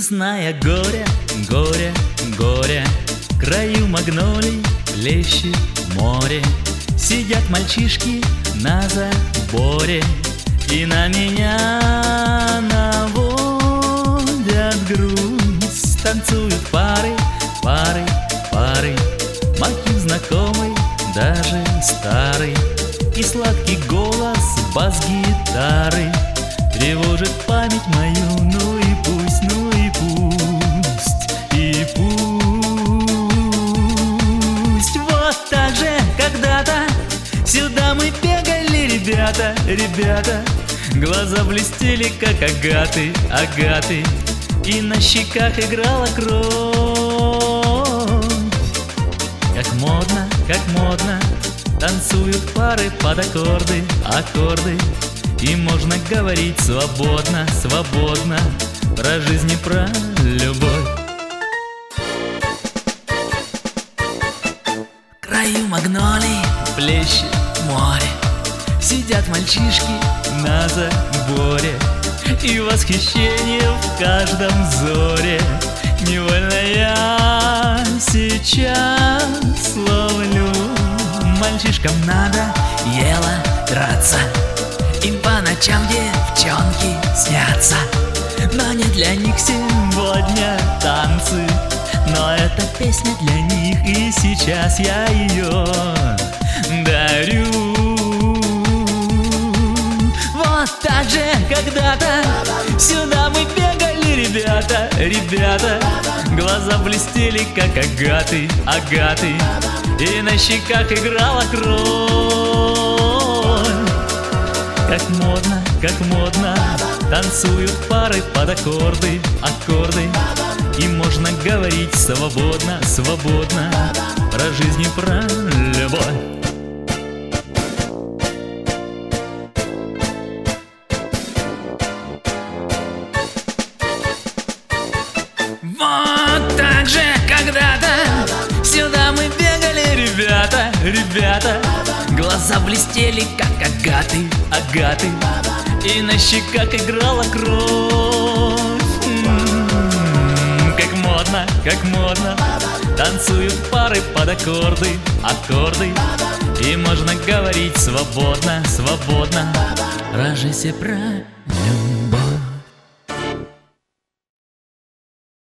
Весна, горе, горе, горе, в краю магнолий плещет море. Сидят мальчишки на заборе и на меня наводят грусть. Танцуют пары, пары, пары, мотив знакомый, даже старый. И сладкий голос бас-гитары тревожит память мою. Ну и пусть, ну и пусть, и пусть. Вот так же когда-то сюда мы бегали, ребята, ребята. Глаза блестели, как агаты, агаты, и на щеках играла кровь. Как модно, танцуют пары под аккорды, аккорды. И можно говорить свободно, свободно про жизнь и про любовь. В краю магнолий плещет море. Сидят мальчишки на заборе, и восхищение в каждом взоре. Невольно я сейчас ловлю. Мальчишкам надо ело драться, им по ночам девчонки снятся. Но не для них сегодня танцы, но эта песня для них, и сейчас я ее дарю. Вот так же когда-то сюда мы бегали, ребята, ребята. Глаза блестели, как агаты, агаты, и на щеках играла кровь. Как модно, танцуют пары под аккорды, аккорды. И можно говорить свободно, свободно про жизнь и про любовь. Вот так же когда-то сюда мы бегали, ребята, ребята. Глаза блестели, как агаты, агаты, и на щеках играла кровь. Как модно, танцуют пары под аккорды, аккорды. И можно говорить свободно, свободно про жизнь и про